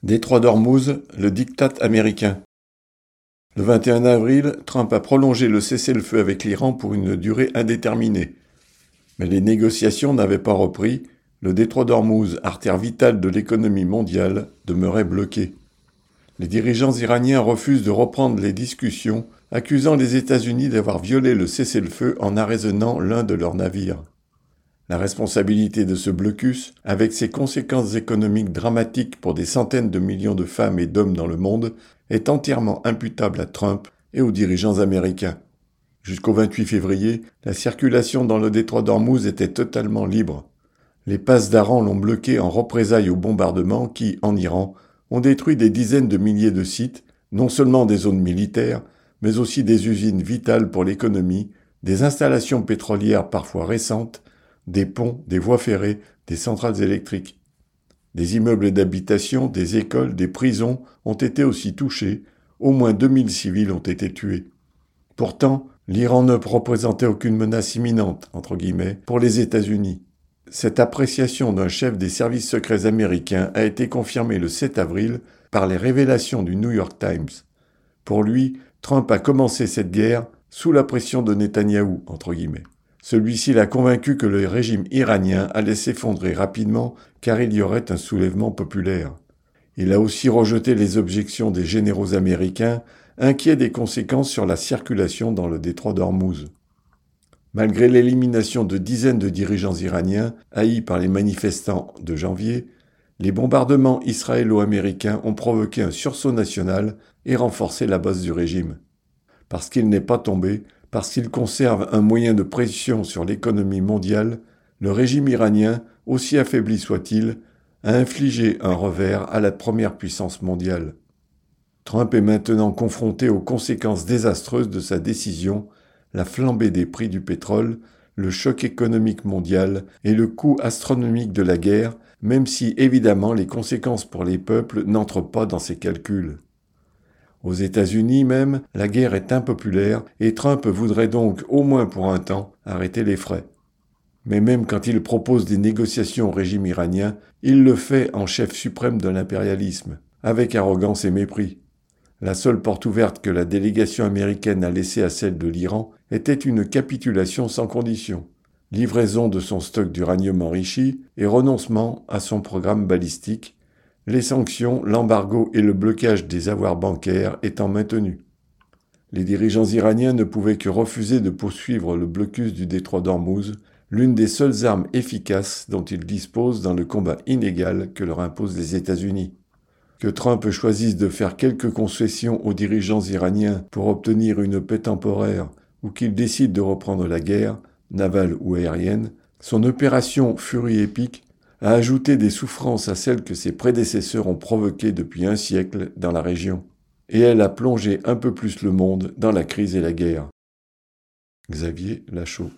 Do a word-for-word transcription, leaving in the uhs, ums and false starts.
Détroit d'Ormuz, le diktat américain. Le vingt et un avril, Trump a prolongé le cessez-le-feu avec l'Iran pour une durée indéterminée. Mais les négociations n'avaient pas repris, le détroit d'Ormuz, artère vitale de l'économie mondiale, demeurait bloqué. Les dirigeants iraniens refusent de reprendre les discussions, accusant les États-Unis d'avoir violé le cessez-le-feu en arraisonnant l'un de leurs navires. La responsabilité de ce blocus, avec ses conséquences économiques dramatiques pour des centaines de millions de femmes et d'hommes dans le monde, est entièrement imputable à Trump et aux dirigeants américains. Jusqu'au vingt-huit février, la circulation dans le détroit d'Ormuz était totalement libre. Les passes d'Aran l'ont bloqué en représailles aux bombardements qui, en Iran, ont détruit des dizaines de milliers de sites, non seulement des zones militaires, mais aussi des usines vitales pour l'économie, des installations pétrolières parfois récentes, des ponts, des voies ferrées, des centrales électriques. Des immeubles d'habitation, des écoles, des prisons ont été aussi touchés, au moins deux mille civils ont été tués. Pourtant, l'Iran ne représentait aucune menace imminente, entre guillemets, pour les États-Unis. Cette appréciation d'un chef des services secrets américains a été confirmée le sept avril par les révélations du New York Times. Pour lui, Trump a commencé cette guerre sous la pression de Netanyahou, entre guillemets. Celui-ci l'a convaincu que le régime iranien allait s'effondrer rapidement car il y aurait un soulèvement populaire. Il a aussi rejeté les objections des généraux américains, inquiets des conséquences sur la circulation dans le détroit d'Ormuz. Malgré l'élimination de dizaines de dirigeants iraniens, haïs par les manifestants de janvier, les bombardements israélo-américains ont provoqué un sursaut national et renforcé la base du régime. Parce qu'il n'est pas tombé, parce qu'il conserve un moyen de pression sur l'économie mondiale, le régime iranien, aussi affaibli soit-il, a infligé un revers à la première puissance mondiale. Trump est maintenant confronté aux conséquences désastreuses de sa décision, la flambée des prix du pétrole, le choc économique mondial et le coût astronomique de la guerre, même si évidemment les conséquences pour les peuples n'entrent pas dans ses calculs. Aux États-Unis même, la guerre est impopulaire et Trump voudrait donc, au moins pour un temps, arrêter les frais. Mais même quand il propose des négociations au régime iranien, il le fait en chef suprême de l'impérialisme, avec arrogance et mépris. La seule porte ouverte que la délégation américaine a laissée à celle de l'Iran était une capitulation sans condition, livraison de son stock d'uranium enrichi et renoncement à son programme balistique, les sanctions, l'embargo et le blocage des avoirs bancaires étant maintenus. Les dirigeants iraniens ne pouvaient que refuser de poursuivre le blocus du détroit d'Ormuz, l'une des seules armes efficaces dont ils disposent dans le combat inégal que leur imposent les États-Unis. Que Trump choisisse de faire quelques concessions aux dirigeants iraniens pour obtenir une paix temporaire ou qu'il décide de reprendre la guerre, navale ou aérienne, son opération Furie épique a ajouté des souffrances à celles que ses prédécesseurs ont provoquées depuis un siècle dans la région, et elle a plongé un peu plus le monde dans la crise et la guerre. Xavier Lachaud.